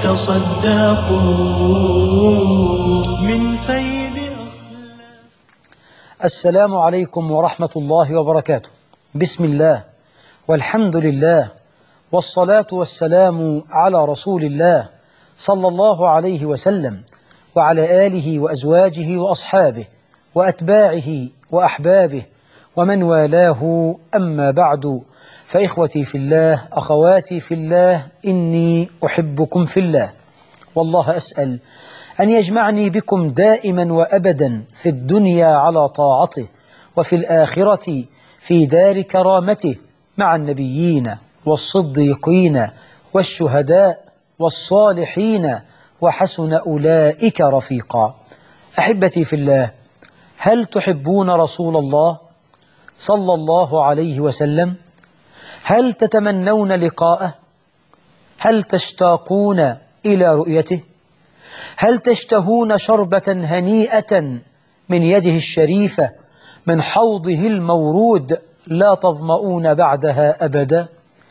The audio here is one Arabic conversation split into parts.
تصدقوا من فيض أخلاق. السلام عليكم ورحمة الله وبركاته. بسم الله والحمد لله والصلاة والسلام على رسول الله صلى الله عليه وسلم وعلى آله وأزواجه وأصحابه وأتباعه وأحبابه ومن والاه، أما بعد، فإخوتي في الله، أخواتي في الله، إني أحبكم في الله، والله أسأل أن يجمعني بكم دائما وأبدا في الدنيا على طاعته، وفي الآخرة في دار كرامته مع النبيين والصديقين والشهداء والصالحين، وحسن أولئك رفيقا. أحبتي في الله، هل تحبون رسول الله صلى الله عليه وسلم؟ هل تتمنون لقاءه؟ هل تشتاقون إلى رؤيته؟ هل تشتهون شربة هنيئة من يده الشريفة من حوضه المورود لا تظمؤون بعدها أبدا؟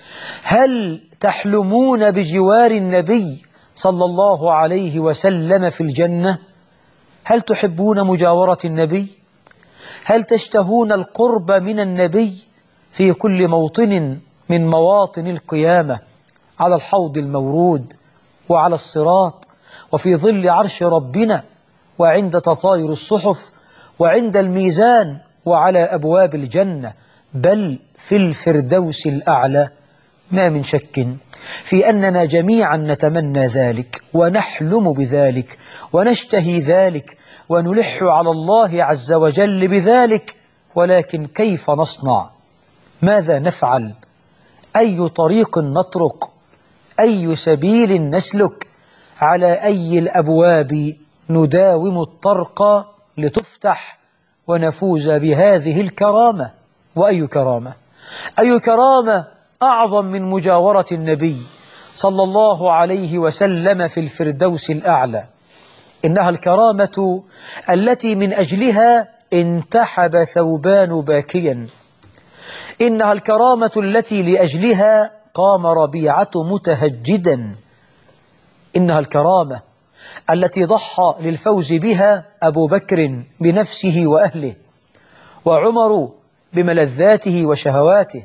هل تحلمون بجوار النبي صلى الله عليه وسلم في الجنة؟ هل تحبون مجاورة النبي؟ هل تشتهون القرب من النبي في كل موطن من مواطن القيامة، على الحوض المورود وعلى الصراط وفي ظل عرش ربنا وعند تطاير الصحف وعند الميزان وعلى أبواب الجنة، بل في الفردوس الأعلى؟ ما من شك في أننا جميعا نتمنى ذلك ونحلم بذلك ونشتهي ذلك ونلح على الله عز وجل بذلك، ولكن كيف نصنع؟ ماذا نفعل؟ أي طريق نطرق؟ أي سبيل نسلك؟ على أي الأبواب نداوم الطرق لتفتح ونفوز بهذه الكرامة؟ وأي كرامة؟ أي كرامة أعظم من مجاورة النبي صلى الله عليه وسلم في الفردوس الأعلى؟ إنها الكرامة التي من أجلها انتحب ثوبان باكيا، إنها الكرامة التي لأجلها قام ربيعة متهجدا، إنها الكرامة التي ضحى للفوز بها أبو بكر بنفسه وأهله، وعمر بملذاته وشهواته،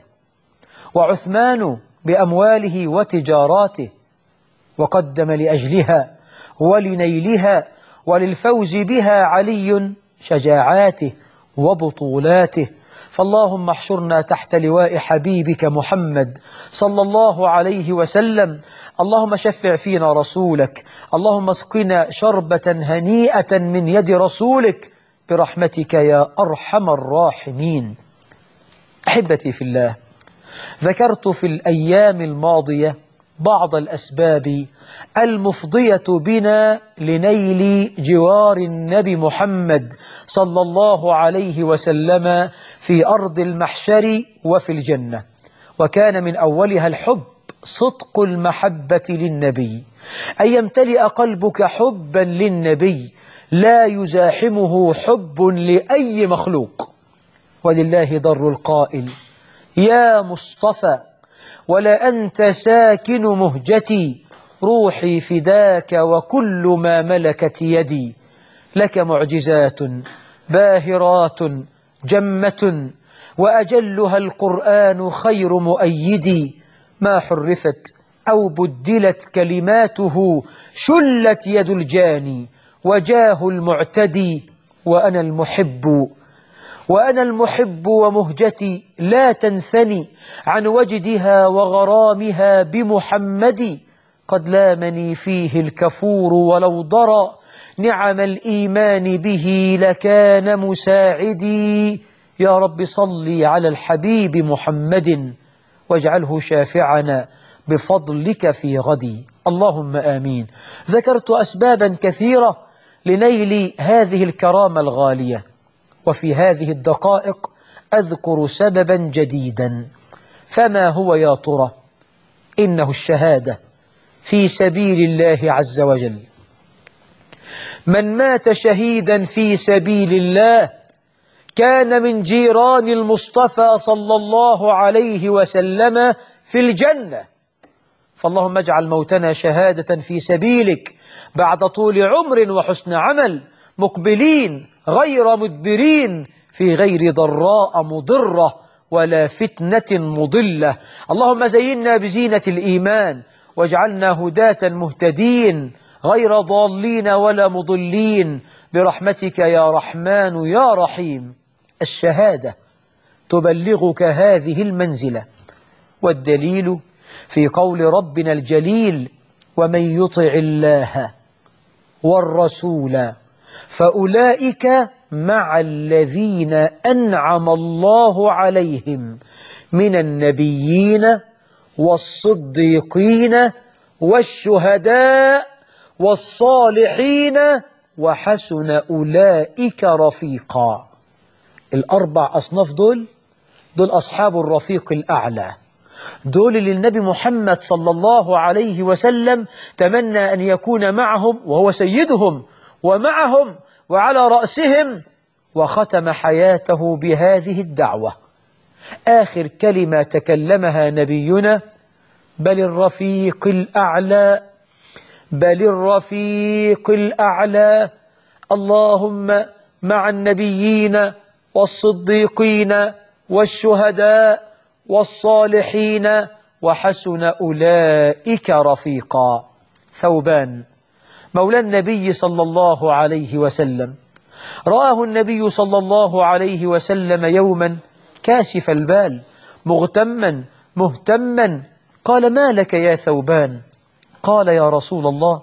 وعثمان بأمواله وتجاراته، وقدم لأجلها ولنيلها وللفوز بها علي شجاعاته وبطولاته. فاللهم احشرنا تحت لواء حبيبك محمد صلى الله عليه وسلم، اللهم شفع فينا رسولك، اللهم اسقنا شربة هنيئة من يد رسولك برحمتك يا أرحم الراحمين. أحبتي في الله، ذكرت في الأيام الماضية بعض الأسباب المفضية بنا لنيل جوار النبي محمد صلى الله عليه وسلم في أرض المحشر وفي الجنة، وكان من أولها الحب، صدق المحبة للنبي، أن يمتلئ قلبك حبا للنبي لا يزاحمه حب لأي مخلوق. ولله ضر القائل: يا مصطفى ولا أنت ساكن مهجتي، روحي فداك وكل ما ملكت يدي، لك معجزات باهرات جمة وأجلها القرآن خير مؤيدي، ما حرفت أو بدلت كلماته، شلت يد الجاني وجاه المعتدي، وأنا المحب ومهجتي لا تنثني عن وجدها وغرامها بمحمد، قد لامني فيه الكفور ولو ضرى نعم الإيمان به لكان مساعدي. يا رب صل على الحبيب محمد واجعله شافعنا بفضلك في غدي، اللهم آمين. ذكرت أسبابا كثيرة لنيل هذه الكرامة الغالية، وفي هذه الدقائق أذكر سببا جديدا. فما هو يا ترى؟ إنه الشهادة في سبيل الله عز وجل. من مات شهيدا في سبيل الله كان من جيران المصطفى صلى الله عليه وسلم في الجنة، فاللهم اجعل موتنا شهادة في سبيلك بعد طول عمر وحسن عمل، مقبلين غير مدبرين في غير ضراء مضرة ولا فتنة مضلة. اللهم زينا بزينة الإيمان واجعلنا هداة مهتدين غير ضالين ولا مضلين برحمتك يا رحمن يا رحيم. الشهادة تبلغك هذه المنزلة، والدليل في قول ربنا الجليل: ومن يطع الله والرسول فأولئك مع الذين أنعم الله عليهم من النبيين والصديقين والشهداء والصالحين وحسن أولئك رفيقا. الأربع أصناف دول أصحاب الرفيق الأعلى، دول اللي النبي محمد صلى الله عليه وسلم تمنى أن يكون معهم وهو سيدهم ومعهم وعلى رأسهم، وختم حياته بهذه الدعوة. آخر كلمة تكلمها نبينا: بل الرفيق الأعلى، بل الرفيق الأعلى. اللهم مع النبيين والصديقين والشهداء والصالحين وحسن أولئك رفيقا. ثوبان مولى النبي صلى الله عليه وسلم رآه النبي صلى الله عليه وسلم يوما كاشف البال مغتما مهتما، قال: ما لك يا ثوبان؟ قال: يا رسول الله،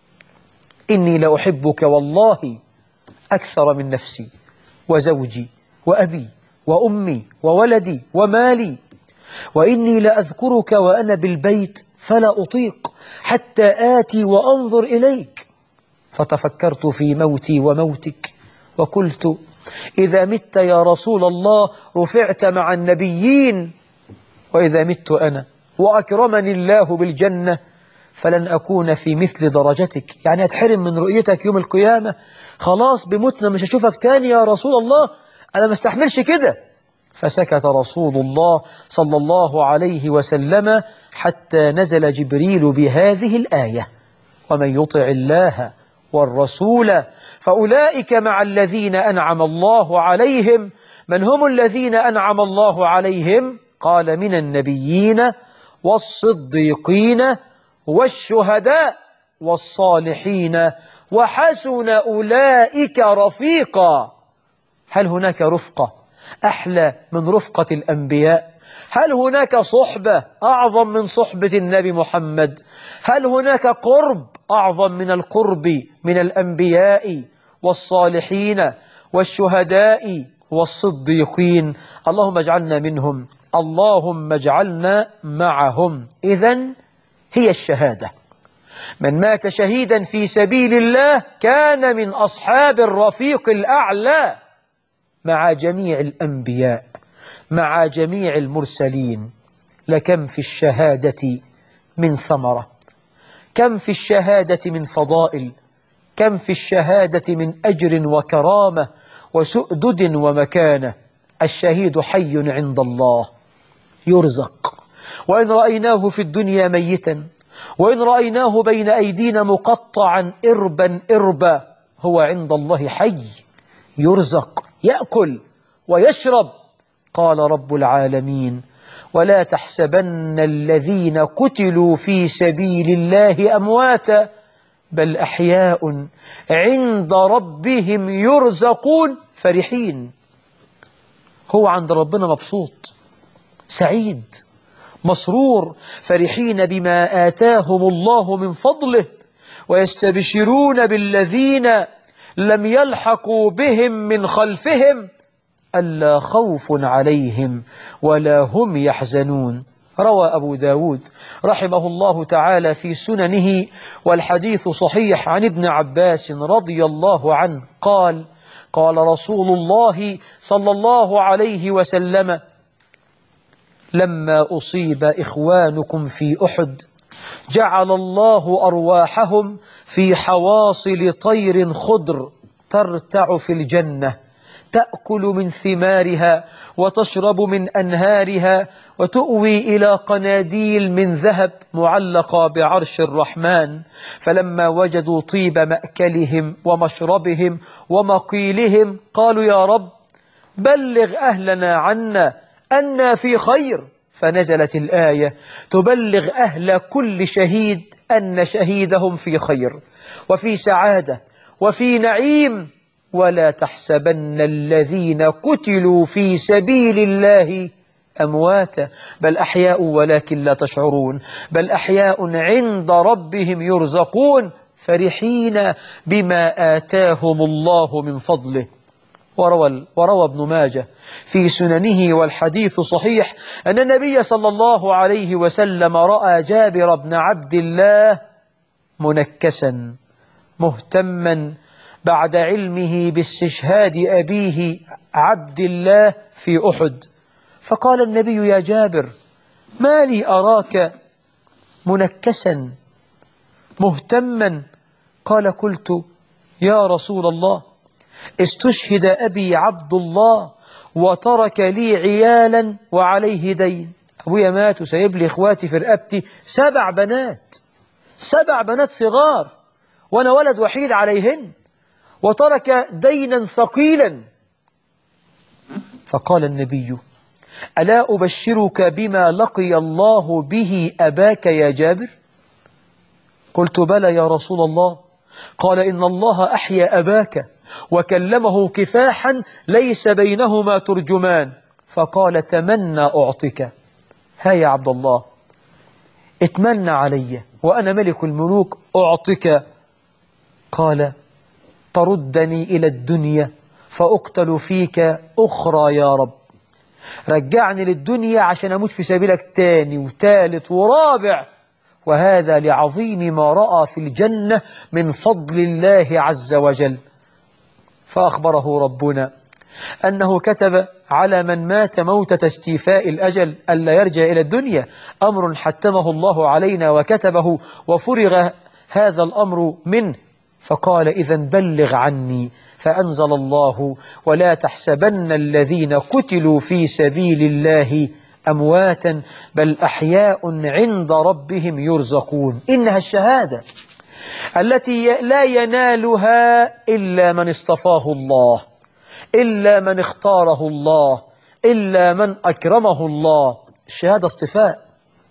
إني لأحبك والله أكثر من نفسي وزوجي وأبي وأمي وولدي ومالي، وإني لأذكرك وأنا بالبيت فلا أطيق حتى آتي وأنظر إليك. فتفكرت في موتي وموتك وقلت: إذا مت يا رسول الله رفعت مع النبيين، وإذا مت أنا وأكرمني الله بالجنة فلن أكون في مثل درجتك، يعني أتحرم من رؤيتك يوم القيامة، خلاص بمتنا مش هشوفك تاني يا رسول الله، أنا ما استحملش كده. فسكت رسول الله صلى الله عليه وسلم حتى نزل جبريل بهذه الآية: ومن يطع الله والرسول فأولئك مع الذين أنعم الله عليهم. من هم الذين أنعم الله عليهم؟ قال: من النبيين والصديقين والشهداء والصالحين وحسن أولئك رفيقا. هل هناك رفقة أحلى من رفقة الأنبياء؟ هل هناك صحبة أعظم من صحبة النبي محمد؟ هل هناك قرب أعظم من القرب من الأنبياء والصالحين والشهداء والصديقين؟ اللهم اجعلنا منهم، اللهم اجعلنا معهم. إذن هي الشهادة. من مات شهيدا في سبيل الله كان من أصحاب الرفيق الأعلى مع جميع الأنبياء مع جميع المرسلين. لكم في الشهادة من ثمرة، كم في الشهادة من فضائل، كم في الشهادة من أجر وكرامة وسؤدد ومكانة. الشهيد حي عند الله يرزق، وإن رأيناه في الدنيا ميتا، وإن رأيناه بين أيدينا مقطعا إربا إربا، هو عند الله حي يرزق، يأكل ويشرب. قال رب العالمين: ولا تحسبن الذين قتلوا في سبيل الله أمواتا بل أحياء عند ربهم يرزقون فرحين. هو عند ربنا مبسوط سعيد مسرور، فرحين بما آتاهم الله من فضله، ويستبشرون بالذين لم يلحقوا بهم من خلفهم ألا خوف عليهم ولا هم يحزنون. روى أبو داود رحمه الله تعالى في سننه، والحديث صحيح، عن ابن عباس رضي الله عنه قال: قال رسول الله صلى الله عليه وسلم: لما أصيب إخوانكم في أحد جعل الله أرواحهم في حواصل طير خضر ترتع في الجنة تأكل من ثمارها وتشرب من أنهارها وتؤوي إلى قناديل من ذهب معلقة بعرش الرحمن. فلما وجدوا طيب مأكلهم ومشربهم ومقيلهم قالوا يا رب بلغ أهلنا عنا أنا في خير. فنزلت الآية تبلغ أهل كل شهيد أن شهيدهم في خير وفي سعادة وفي نعيم. ولا تحسبن الذين قتلوا في سبيل الله أمواتا بل أحياء ولكن لا تشعرون بل أحياء عند ربهم يرزقون فرحين بما آتاهم الله من فضله. وروى ابن ماجه في سننه والحديث صحيح أن النبي صلى الله عليه وسلم رأى جابر بن عبد الله منكسا مهتما بعد علمه باستشهاد أبيه عبد الله في أحد. فقال النبي يا جابر ما لي أراك منكسا مهتما؟ قال قلت يا رسول الله استشهد أبي عبد الله وترك لي عيالا وعليه دين. أبويا مات وسيب لي إخواتي في رقبتي 7 بنات 7 بنات صغار وأنا ولد وحيد عليهن وترك دينا ثقيلا. فقال النبي ألا أبشرك بما لقي الله به أباك يا جابر؟ قلت بلى يا رسول الله. قال إن الله أحيا أباك وكلمه كفاحا ليس بينهما ترجمان. فقال تمنى أعطيك. ها يا عبد الله اتمنى علي وأنا ملك الملوك أعطيك. قال تردني إلى الدنيا فأقتل فيك أخرى يا رب. رجعني للدنيا عشان أموت في سبيلك تاني وثالث ورابع. وهذا لعظيم ما رأى في الجنة من فضل الله عز وجل. فأخبره ربنا أنه كتب على من مات موتة استيفاء الأجل ألا يرجع إلى الدنيا، أمر حتمه الله علينا وكتبه وفرغ هذا الأمر منه. فقال إذن بلغ عني. فأنزل الله ولا تحسبن الذين قتلوا في سبيل الله أمواتا بل أحياء عند ربهم يرزقون. إنها الشهادة التي لا ينالها إلا من اصطفاه الله، إلا من اختاره الله، إلا من أكرمه الله. الشهادة اصطفاء.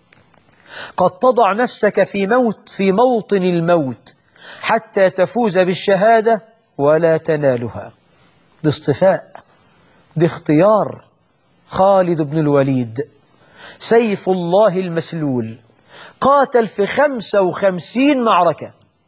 قد تضع نفسك في موطن الموت حتى تفوز بالشهادة ولا تنالها. دي اصطفاء، دي اختيار. خالد بن الوليد سيف الله المسلول قاتل في 55 معركة.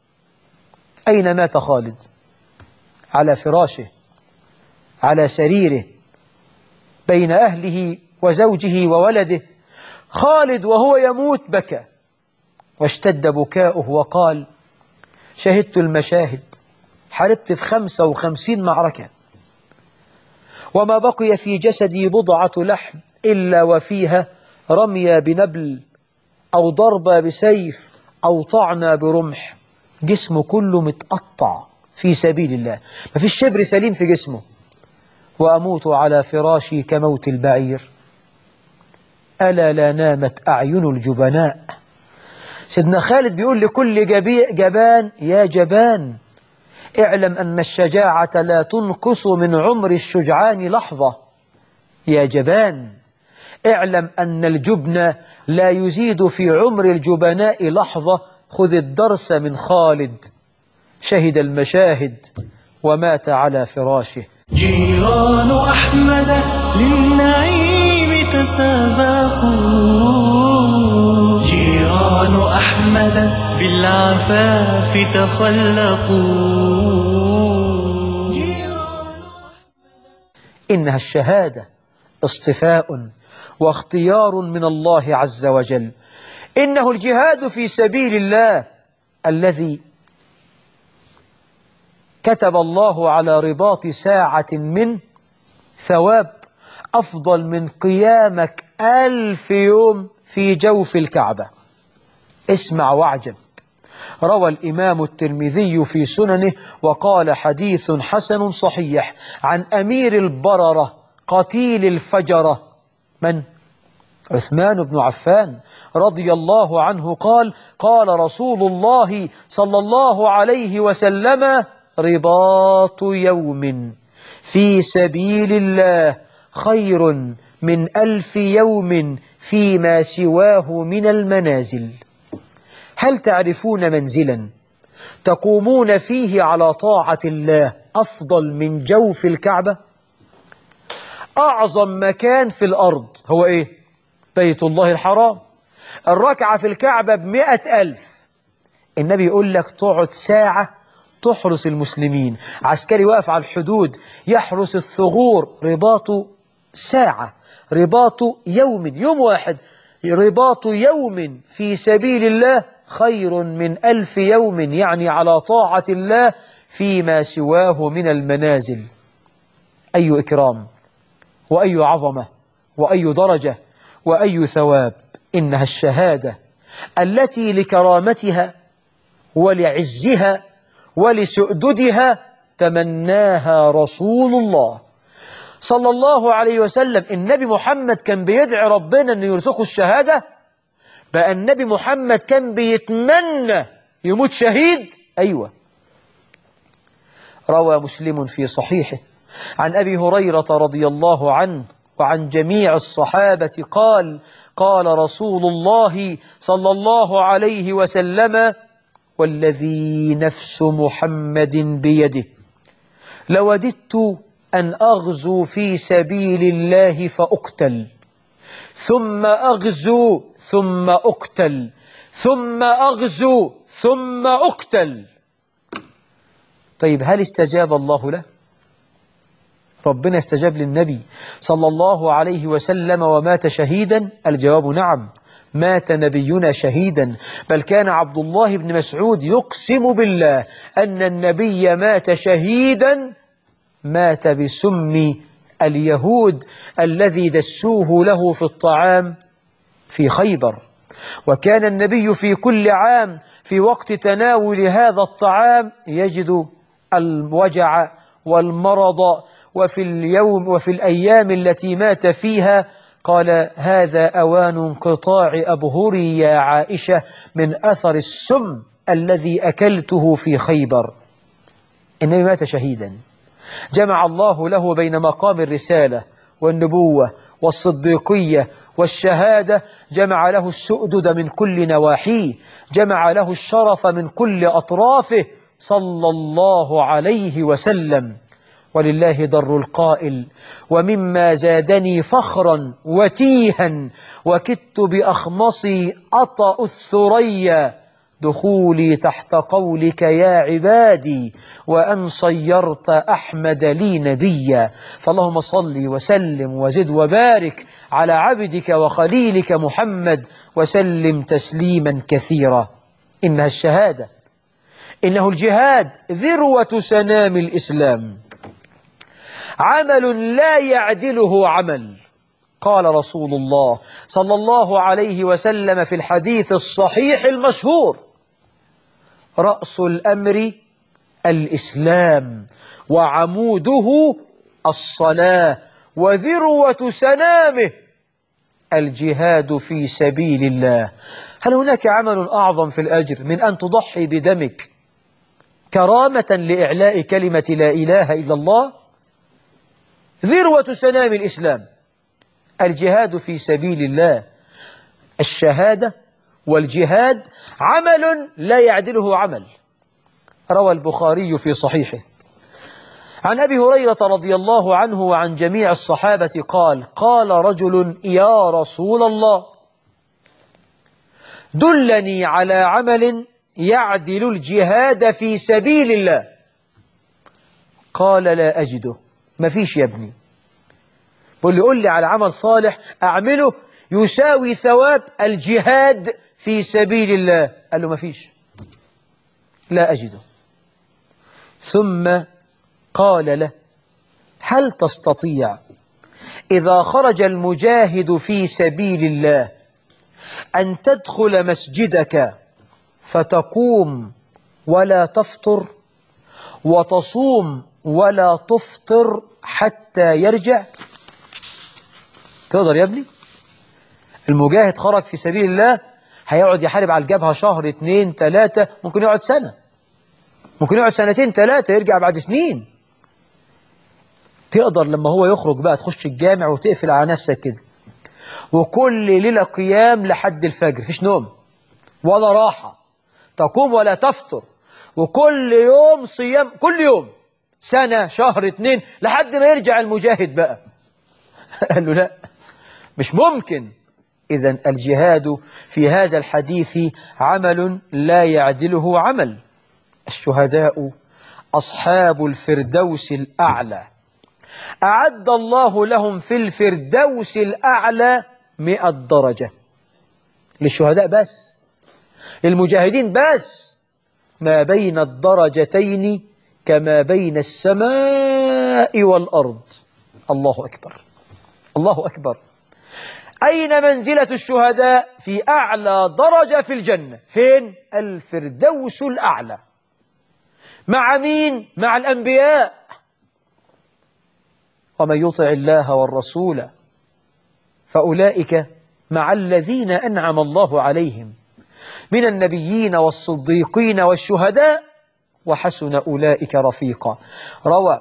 أين مات خالد؟ على فراشه، على سريره، بين أهله وزوجه وولده. خالد وهو يموت بكى واشتد بكاؤه وقال شهدت المشاهد، حاربت في 55 معركة وما بقي في جسدي بضعة لحم إلا وفيها رمية بنبل أو ضربة بسيف أو طعنة برمح. جسمه كله متقطع في سبيل الله، ما فيش شبر سليم في جسمه. وأموت على فراشي كموت البعير. ألا لا نامت أعين الجبناء. سيدنا خالد بيقول لكل جبان يا جبان اعلم أن الشجاعة لا تنقص من عمر الشجعان لحظة. يا جبان اعلم أن الجبن لا يزيد في عمر الجبناء لحظة. خذ الدرس من خالد، شهد المشاهد ومات على فراشه. جيران أحمد للنعيم تسابقوا، جيران أحمد بالعفاف تخلقوا. إنها الشهادة اصطفاء واختيار من الله عز وجل. إنه الجهاد في سبيل الله الذي كتب الله على رباط ساعة من ثواب أفضل من قيامك 1000 يوم في جوف الكعبة. اسمع واعجب. روى الإمام الترمذي في سننه وقال حديث حسن صحيح عن أمير البررة قتيل الفجرة من؟ عثمان بن عفان رضي الله عنه قال: قال رسول الله صلى الله عليه وسلم: رباط يوم في سبيل الله خير من 1000 يوم فيما سواه من المنازل. هل تعرفون منزلا تقومون فيه على طاعة الله أفضل من جوف الكعبة؟ أعظم مكان في الأرض هو إيه؟ بيت الله الحرام. الركعة في الكعبة ب100,000. النبي يقول لك تقعد ساعة تحرس المسلمين، عسكري واقف على الحدود يحرس الثغور، رباط ساعة، رباط يوم واحد، رباط يوم في سبيل الله خير من 1000 يوم، يعني على طاعة الله فيما سواه من المنازل. أي إكرام وأي عظمة وأي درجة وأي ثواب. إنها الشهادة التي لكرامتها ولعزها ولسؤددها تمناها رسول الله صلى الله عليه وسلم. النبي محمد كان بيدعي ربنا أن يرزقه الشهادة، بقى النبي محمد كان بيتمنى يموت شهيد. أيوة. روى مسلم في صحيحه عن أبي هريرة رضي الله عنه وعن جميع الصحابة قال: قال رسول الله صلى الله عليه وسلم: والذي نفس محمد بيده لوددت أن أغزو في سبيل الله فأقتل، ثم أغزو ثم أقتل، ثم أغزو ثم أقتل. طيب هل استجاب الله له؟ ربنا استجاب للنبي صلى الله عليه وسلم ومات شهيدا؟ الجواب نعم، مات نبينا شهيدا. بل كان عبد الله بن مسعود يقسم بالله أن النبي مات شهيدا، مات بسم اليهود الذي دسوه له في الطعام في خيبر. وكان النبي في كل عام في وقت تناول هذا الطعام يجد الوجع والمرض، وفي الأيام التي مات فيها قال: هذا أوان انقطاع أبهري يا عائشة من أثر السم الذي أكلته في خيبر. النبي مات شهيدا، جمع الله له بين مقام الرسالة والنبوة والصديقية والشهادة، جمع له السؤدد من كل نواحيه، جمع له الشرف من كل أطرافه صلى الله عليه وسلم. ولله در القائل: ومما زادني فخرا وتيها وكدت بأخمصي أطأ الثريا دخولي تحت قولك يا عبادي وأن صيرت أحمد لي نبيا. فاللهم صل وسلم وزد وبارك على عبدك وخليلك محمد وسلم تسليما كثيرا. إنها الشهادة، إنه الجهاد ذروة سنام الإسلام، عمل لا يعدله عمل. قال رسول الله صلى الله عليه وسلم في الحديث الصحيح المشهور: رأس الأمر الإسلام وعموده الصلاة وذروة سنامه الجهاد في سبيل الله. هل هناك عمل أعظم في الأجر من أن تضحي بدمك كرامة لإعلاء كلمة لا إله إلا الله؟ ذروة سنام الإسلام الجهاد في سبيل الله. الشهادة والجهاد عمل لا يعدله عمل. روى البخاري في صحيحه عن أبي هريرة رضي الله عنه وعن جميع الصحابة قال: قال رجل: يا رسول الله دلني على عمل يعدل الجهاد في سبيل الله. قال: لا أجده. ما فيش يا ابني. قل لي على عمل صالح أعمله يساوي ثواب الجهاد في سبيل الله. قال له: ما فيش، لا أجده. ثم قال له: هل تستطيع إذا خرج المجاهد في سبيل الله أن تدخل مسجدك فتقوم ولا تفطر وتصوم ولا تفطر حتى يرجع؟ تقدر يا ابني؟ المجاهد خرج في سبيل الله، هيقعد يحارب على الجبهة شهر 2 3، ممكن يقعد سنة، ممكن يقعد 2 3، يرجع بعد سنين. تقدر لما هو يخرج بقى تخش الجامع وتقفل على نفسك كده، وكل ليلة قيام لحد الفجر، فيش نوم ولا راحة، تقوم ولا تفطر، وكل يوم صيام، كل يوم سنة شهر 2 لحد ما يرجع المجاهد بقى. قال له لا، مش ممكن. إذن الجهاد في هذا الحديث عمل لا يعدله عمل. الشهداء أصحاب الفردوس الأعلى، أعد الله لهم في الفردوس الأعلى 100 درجة. للشهداء بس، للمجاهدين بس، ما بين الدرجتين كما بين السماء والأرض. الله أكبر، الله أكبر. أين منزلة الشهداء؟ في أعلى درجة في الجنة. فين؟ الفردوس الأعلى. مع مين؟ مع الأنبياء. ومن يطع الله والرسول فأولئك مع الذين أنعم الله عليهم من النبيين والصديقين والشهداء وحسن أولئك رفيقا. روى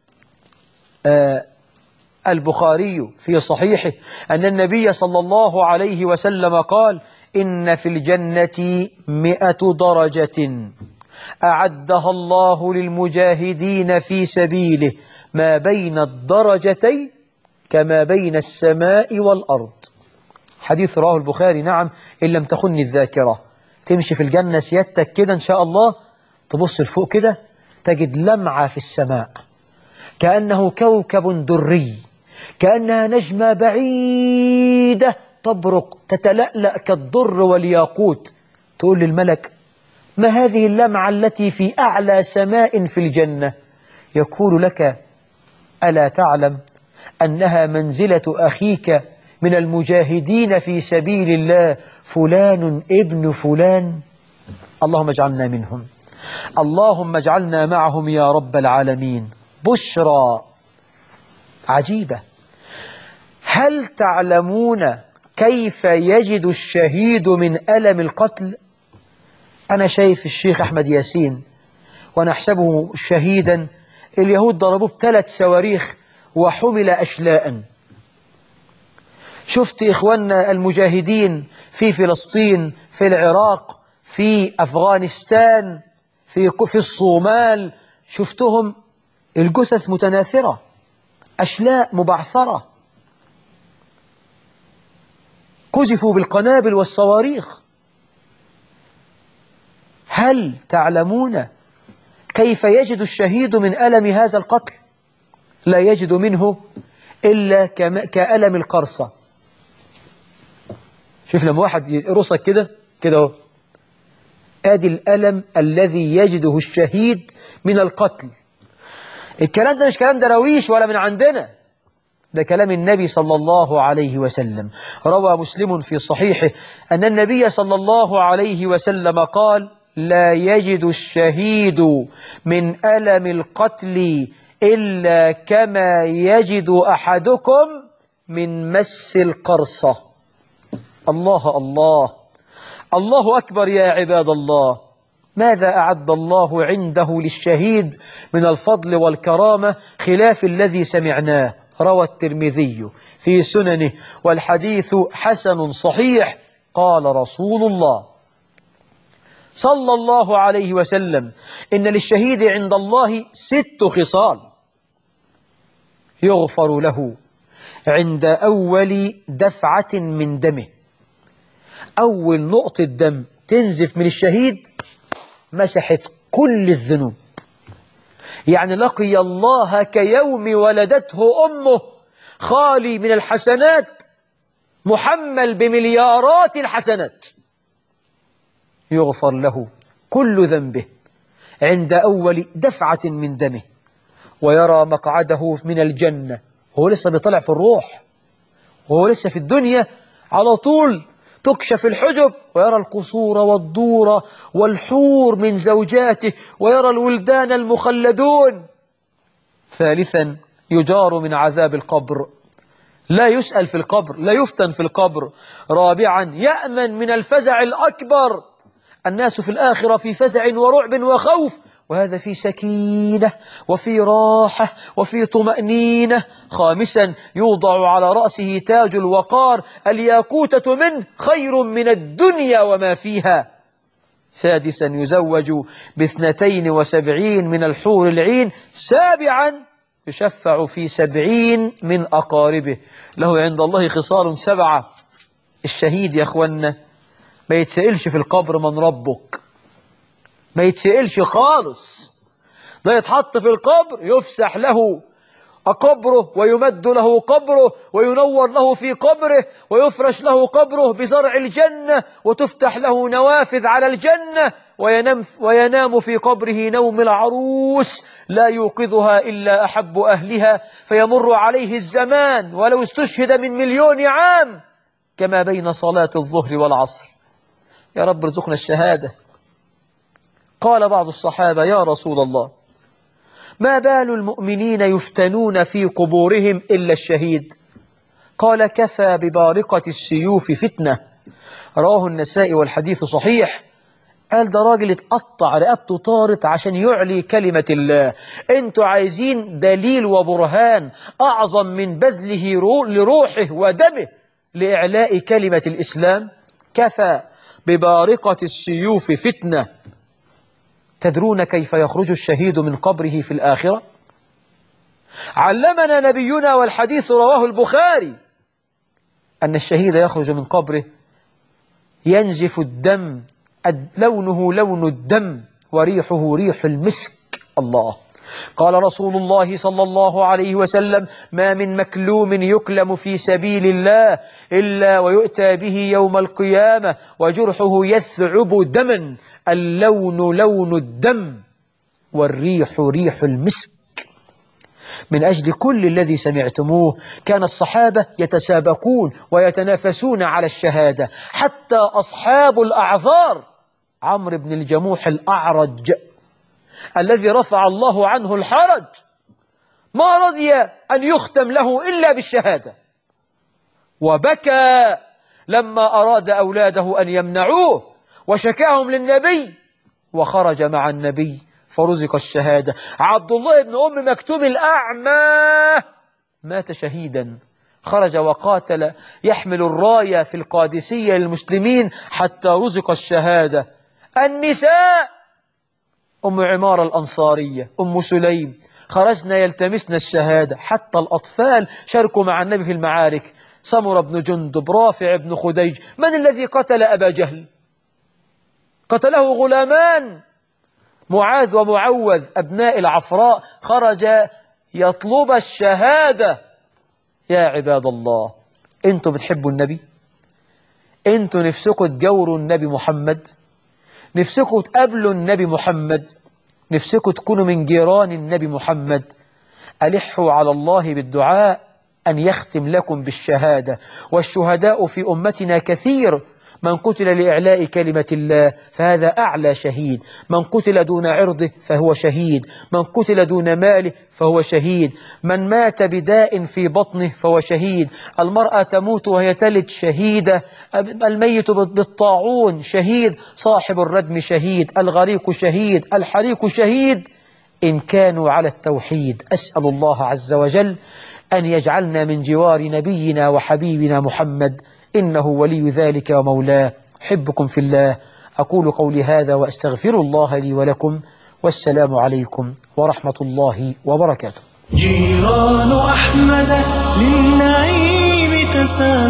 البخاري في صحيحه أن النبي صلى الله عليه وسلم قال: إن في الجنة 100 درجة أعدها الله للمجاهدين في سبيله، ما بين الدرجتين كما بين السماء والأرض. حديث رواه البخاري. نعم، إن لم تخني الذاكرة. تمشي في الجنة سيادتك كده إن شاء الله، تبص لفوق كده تجد لمعة في السماء كأنه كوكب دري، كأنها نجمة بعيدة تبرق تتلألأ كالدر والياقوت. تقول للملك: ما هذه اللمعة التي في أعلى سماء في الجنة؟ يقول لك: ألا تعلم أنها منزلة أخيك من المجاهدين في سبيل الله فلان ابن فلان؟ اللهم اجعلنا منهم، اللهم اجعلنا معهم يا رب العالمين. بشرى عجيبة. هل تعلمون كيف يجد الشهيد من ألم القتل؟ أنا شايف الشيخ أحمد ياسين ونحسبه شهيدا، اليهود ضربوه ب3 صواريخ وحمل أشلاء. شفت إخواننا المجاهدين في فلسطين، في العراق، في أفغانستان، في الصومال، شفتهم الجثث متناثرة، أشلاء مبعثرة، قذفوا بالقنابل والصواريخ. هل تعلمون كيف يجد الشهيد من ألم هذا القتل؟ لا يجد منه إلا كألم القرصة. شوف لما واحد يقرصك كده كده، آدي الألم الذي يجده الشهيد من القتل. الكلام ده مش كلام درويش ولا من عندنا، ده كلام النبي صلى الله عليه وسلم. روى مسلم في صحيحه أن النبي صلى الله عليه وسلم قال: لا يجد الشهيد من ألم القتل إلا كما يجد أحدكم من مس القرصة. الله الله، الله أكبر يا عباد الله. ماذا أعد الله عنده للشهيد من الفضل والكرامة خلاف الذي سمعناه؟ روى الترمذي في سننه والحديث حسن صحيح. قال رسول الله صلى الله عليه وسلم: إن للشهيد عند الله 6 خصال يغفر له عند أول دفعة من دمه. أول نقطة دم تنزف من الشهيد مسحت كل الذنوب، يعني لقي الله كيوم ولدته أمه، خالي من الحسنات، محمل بمليارات الحسنات. يغفر له كل ذنبه عند أول دفعة من دمه، ويرى مقعده من الجنة. هو لسه بيطلع في الروح، وهو لسه في الدنيا على طول تكشف الحجب ويرى القصور والدور والحور من زوجاته ويرى الولدان المخلدون. ثالثا يجار من عذاب القبر، لا يسأل في القبر، لا يفتن في القبر. رابعا يأمن من الفزع الأكبر، الناس في الآخرة في فزع ورعب وخوف، وهذا في سكينة وفي راحة وفي طمأنينة. خامسا يوضع على رأسه تاج الوقار، الياقوتة منه خير من الدنيا وما فيها. سادسا يزوج ب72 من الحور العين. سابعا يشفع في 70 من أقاربه، له عند الله خصال 7. الشهيد يا أخوانا ما يتسألش في القبر من ربك، ما يتسألش خالص، ده يتحط في القبر يفسح له قبره ويمد له قبره وينور له في قبره ويفرش له قبره بزرع الجنة وتفتح له نوافذ على الجنة وينام في قبره نوم العروس لا يوقظها إلا أحب أهلها، فيمر عليه الزمان ولو استشهد من 1,000,000 عام كما بين صلاة الظهر والعصر. يا رب ارزقنا الشهادة. قال بعض الصحابة: يا رسول الله، ما بال المؤمنين يفتنون في قبورهم إلا الشهيد؟ قال: كفى ببارقة السيوف فتنة. رواه النسائي والحديث صحيح. قال ده راجل اتقطع رقبته طارت عشان يعلي كلمة الله. انتوا عايزين دليل وبرهان أعظم من بذله لروحه ودمه لإعلاء كلمة الإسلام؟ كفى ببارقة السيوف فتنة. تدرون كيف يخرج الشهيد من قبره في الآخرة؟ علمنا نبينا والحديث رواه البخاري أن الشهيد يخرج من قبره ينزف الدم، لونه لون الدم وريحه ريح المسك. الله. قال رسول الله صلى الله عليه وسلم: ما من مكلوم يكلم في سبيل الله إلا ويؤتى به يوم القيامة وجرحه يثعب دما، اللون لون الدم والريح ريح المسك. من أجل كل الذي سمعتموه كان الصحابة يتسابقون ويتنافسون على الشهادة، حتى أصحاب الأعذار. عمرو بن الجموح الأعرج الذي رفع الله عنه الحرج ما رضي أن يختم له إلا بالشهادة، وبكى لما أراد أولاده أن يمنعوه وشكاهم للنبي، وخرج مع النبي فرزق الشهادة. عبد الله بن أم مكتوم الأعمى مات شهيدا، خرج وقاتل يحمل الراية في القادسية للمسلمين حتى رزق الشهادة. النساء: أم عمارة الأنصارية، أم سليم، خرجنا يلتمسنا الشهادة. حتى الأطفال شاركوا مع النبي في المعارك. سمرة بن جندب، رافع بن خديج. من الذي قتل أبا جهل؟ قتله غلامان، معاذ ومعوذ أبناء العفراء، خرج يطلب الشهادة. يا عباد الله، أنتوا بتحبوا النبي؟ أنتوا نفسكم تجوروا النبي محمد؟ نفسكم تقابلوا النبي محمد؟ نفسكم تكونوا من جيران النبي محمد؟ ألحوا على الله بالدعاء أن يختم لكم بالشهادة. والشهداء في أمتنا كثير، من قتل لإعلاء كلمة الله فهذا أعلى شهيد، من قتل دون عرضه فهو شهيد، من قتل دون ماله فهو شهيد، من مات بداء في بطنه فهو شهيد، المرأة تموت وهي تلد شهيدة، الميت بالطاعون شهيد، صاحب الردم شهيد، الغريق شهيد، الحريق شهيد، إن كانوا على التوحيد. أسأل الله عز وجل أن يجعلنا من جوار نبينا وحبيبنا محمد، إنه ولي ذلك ومولاه. أحبكم في الله. أقول قولي هذا وأستغفر الله لي ولكم، والسلام عليكم ورحمة الله وبركاته. جيران أحمد للنعيم تسامى